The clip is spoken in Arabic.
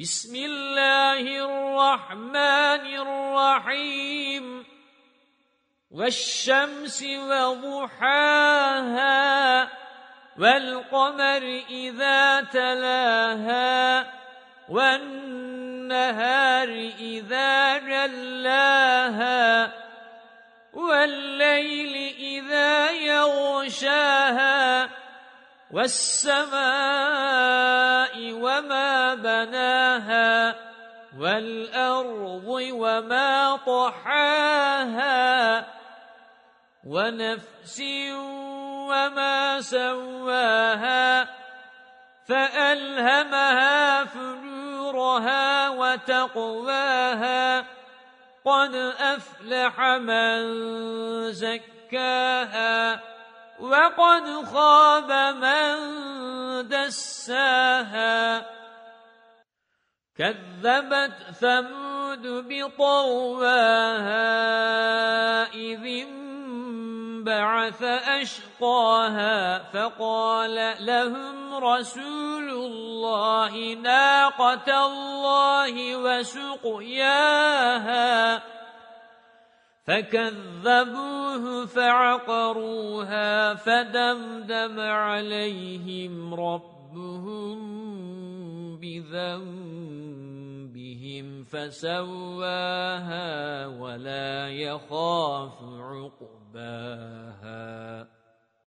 بسم الله الرحمن الرحيم والشمس وضحاها والقمر إذا تلاها والنهار إذا جلاها والليل إذا يغشاها والسماء وما بناها والأرض وما طحاها ونفس وما سواها فألهمها فجورها وتقواها قد أفلح من زكاها وقد خاب من دساها كذبت ثمود بطغواها إذ انبعث أشقاها فقال لهم رسول الله ناقة الله وسقياها فكذبوه فعقروها فدمدم عليهم ربهم بذنبهم فسواها ولا يخاف عقباها